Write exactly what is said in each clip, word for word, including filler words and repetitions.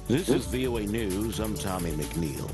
This is V O A News. I'm Tommy McNeil.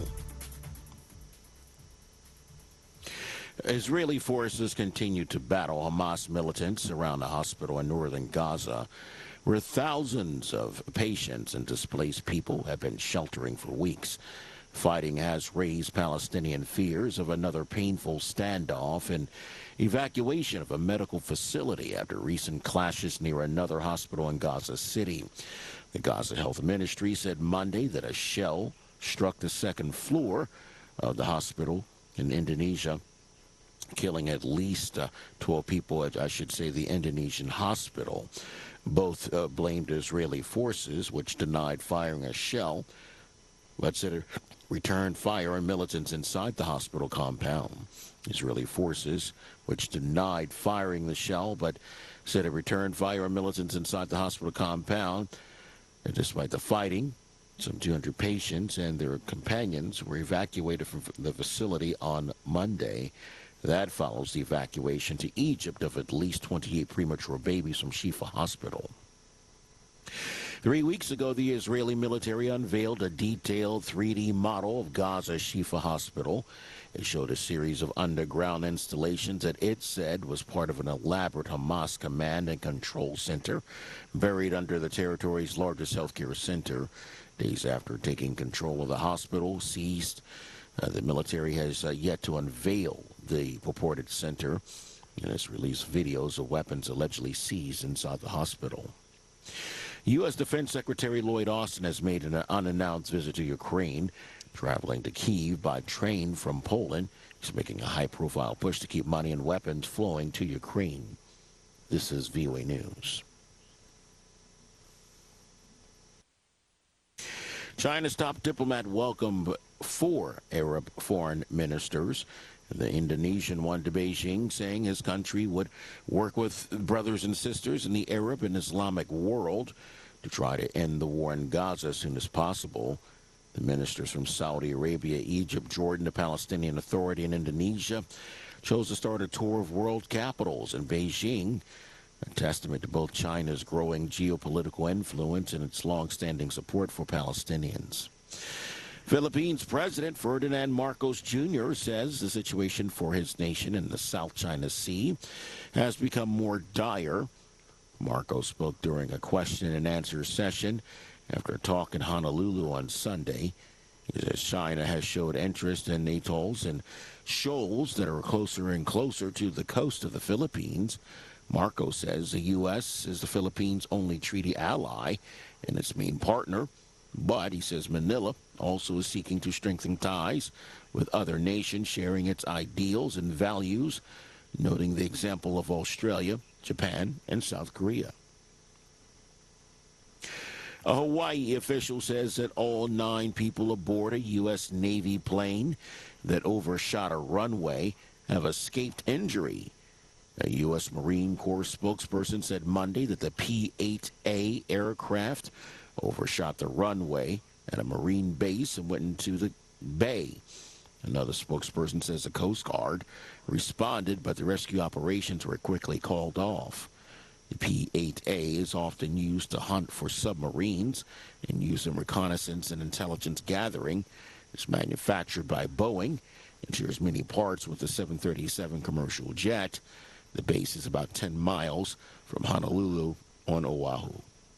Israeli forces continue to battle Hamas militants around a hospital in northern Gaza, where thousands of patients and displaced people have been sheltering for weeks. Fighting has raised Palestinian fears of another painful standoff and evacuation of a medical facility after recent clashes near another hospital in Gaza City. The Gaza Health Ministry said Monday that a shell struck the second floor of the hospital in Indonesia, killing at least uh, twelve people at, I should say, the Indonesian hospital. Both uh, blamed Israeli forces, which denied firing a shell, but said it returned fire on militants inside the hospital compound. Israeli forces, which denied firing the shell, but said it returned fire on militants inside the hospital compound. And despite the fighting, some two hundred patients and their companions were evacuated from the facility on Monday. That follows the evacuation to Egypt of at least twenty-eight premature babies from Shifa Hospital. Three weeks ago, the Israeli military unveiled a detailed three D model of Gaza Shifa Hospital. It showed a series of underground installations that it said was part of an elaborate Hamas command and control center buried under the territory's largest healthcare center. Days after taking control of the hospital seized, uh, the military has uh, yet to unveil the purported center, and has released videos of weapons allegedly seized inside the hospital. U S Defense Secretary Lloyd Austin has made an unannounced visit to Ukraine, traveling to Kyiv by train from Poland. He's making a high-profile push to keep money and weapons flowing to Ukraine. This is V O A News. China's top diplomat welcomed four Arab foreign ministers. The Indonesian one to Beijing, saying his country would work with brothers and sisters in the Arab and Islamic world to try to end the war in Gaza as soon as possible. The ministers from Saudi Arabia, Egypt, Jordan, the Palestinian Authority, and Indonesia chose to start a tour of world capitals in Beijing, a testament to both China's growing geopolitical influence and its long-standing support for Palestinians. Philippines President Ferdinand Marcos Junior says the situation for his nation in the South China Sea has become more dire. Marcos spoke during a question and answer session after a talk in Honolulu on Sunday. He says China has showed interest in atolls and shoals that are closer and closer to the coast of the Philippines. Marcos says the U S is the Philippines' only treaty ally and its main partner. But he says Manila also is seeking to strengthen ties with other nations sharing its ideals and values, noting the example of Australia, Japan, and South Korea. A Hawaii official says that all nine people aboard a U S Navy plane that overshot a runway have escaped injury. A U S Marine Corps spokesperson said Monday that the P eight A aircraft overshot the runway at a Marine base and went into the bay. Another spokesperson says the Coast Guard responded, but the rescue operations were quickly called off. The P eight A is often used to hunt for submarines and used in reconnaissance and intelligence gathering. It's manufactured by Boeing and shares many parts with the seven thirty-seven commercial jet. The base is about ten miles from Honolulu on Oahu.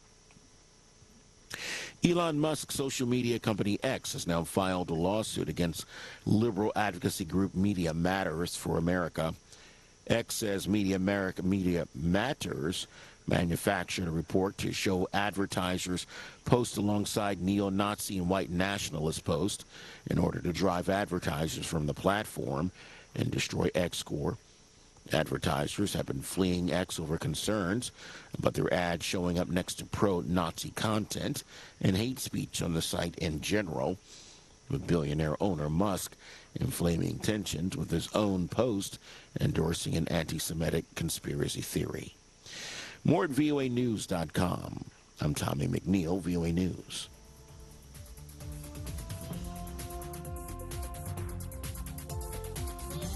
Elon Musk's social media company X has now filed a lawsuit against liberal advocacy group Media Matters for America. X says Media America Media Matters manufactured a report to show advertisers post alongside neo-Nazi and white nationalist posts in order to drive advertisers from the platform and destroy X score. Advertisers have been fleeing X over concerns about their ads showing up next to pro-Nazi content and hate speech on the site in general, with billionaire owner Musk inflaming tensions with his own post endorsing an anti-Semitic conspiracy theory. More at V O A news dot com. I'm Tommy McNeil, V O A News.